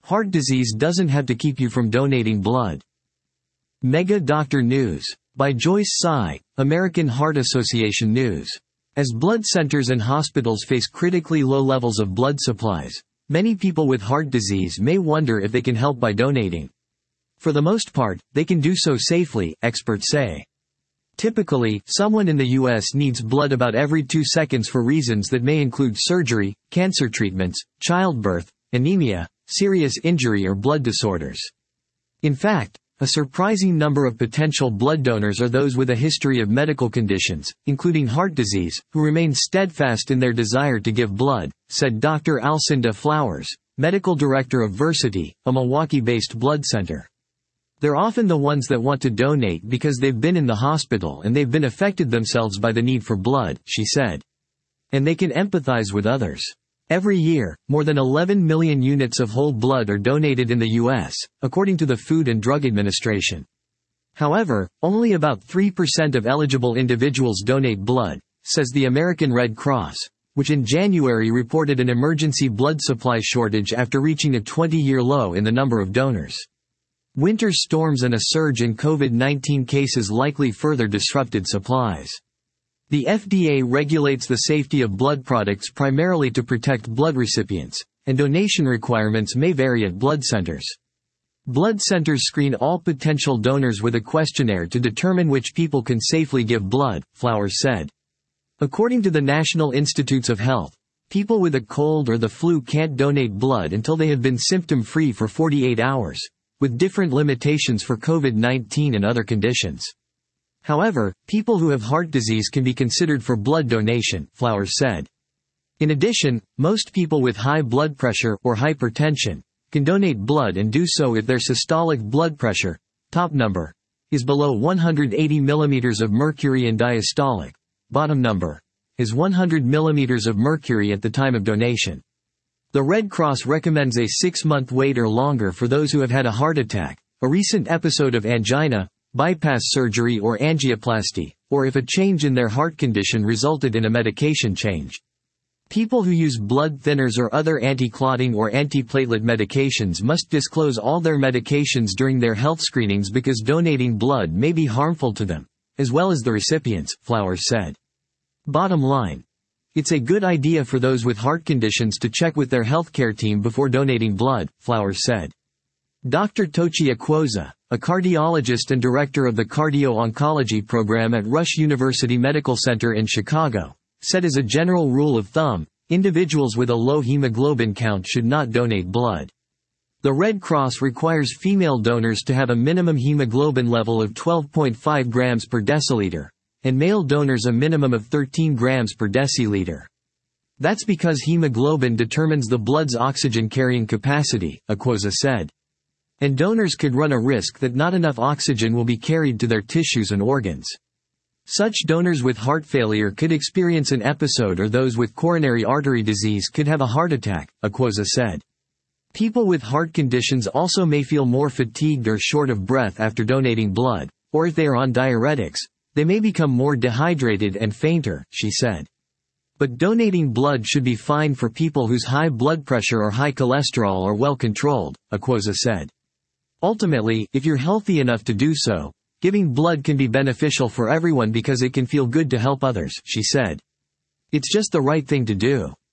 Heart disease doesn't have to keep you from donating blood. Mega Doctor News. By Joyce Tsai, American Heart Association News. As blood centers and hospitals face critically low levels of blood supplies, many people with heart disease may wonder if they can help by donating. For the most part, they can do so safely, experts say. Typically, someone in the U.S. needs blood about every 2 seconds for reasons that may include surgery, cancer treatments, childbirth, anemia, serious injury or blood disorders. In fact, a surprising number of potential blood donors are those with a history of medical conditions, including heart disease, who remain steadfast in their desire to give blood, said Dr. Alcinda Flowers, medical director of Versiti, a Milwaukee-based blood center. They're often the ones that want to donate because they've been in the hospital and they've been affected themselves by the need for blood, she said. And they can empathize with others. Every year, more than 11 million units of whole blood are donated in the U.S., according to the Food and Drug Administration. However, only about 3% of eligible individuals donate blood, says the American Red Cross, which in January reported an emergency blood supply shortage after reaching a 20-year low in the number of donors. Winter storms and a surge in COVID-19 cases likely further disrupted supplies. The FDA regulates the safety of blood products primarily to protect blood recipients, and donation requirements may vary at blood centers. Blood centers screen all potential donors with a questionnaire to determine which people can safely give blood, Flowers said. According to the National Institutes of Health, people with a cold or the flu can't donate blood until they have been symptom-free for 48 hours, with different limitations for COVID-19 and other conditions. However, people who have heart disease can be considered for blood donation, Flowers said. In addition, most people with high blood pressure or hypertension can donate blood and do so if their systolic blood pressure, top number, is below 180 mm of mercury and diastolic, bottom number, is 100 mm of mercury at the time of donation. The Red Cross recommends a 6-month wait or longer for those who have had a heart attack, a recent episode of angina, bypass surgery or angioplasty, or if a change in their heart condition resulted in a medication change. People who use blood thinners or other anti-clotting or antiplatelet medications must disclose all their medications during their health screenings because donating blood may be harmful to them, as well as the recipients, Flowers said. Bottom line. It's a good idea for those with heart conditions to check with their healthcare team before donating blood, Flowers said. Dr. Tochi Akwoza, a cardiologist and director of the cardio-oncology program at Rush University Medical Center in Chicago, said as a general rule of thumb, individuals with a low hemoglobin count should not donate blood. The Red Cross requires female donors to have a minimum hemoglobin level of 12.5 grams per deciliter, and male donors a minimum of 13 grams per deciliter. That's because hemoglobin determines the blood's oxygen-carrying capacity, Akwoza said. And donors could run a risk that not enough oxygen will be carried to their tissues and organs. Such donors with heart failure could experience an episode, or those with coronary artery disease could have a heart attack, Akwoza said. People with heart conditions also may feel more fatigued or short of breath after donating blood, or if they are on diuretics, they may become more dehydrated and fainter, she said. But donating blood should be fine for people whose high blood pressure or high cholesterol are well controlled, Akwoza said. Ultimately, if you're healthy enough to do so, giving blood can be beneficial for everyone because it can feel good to help others, she said. It's just the right thing to do.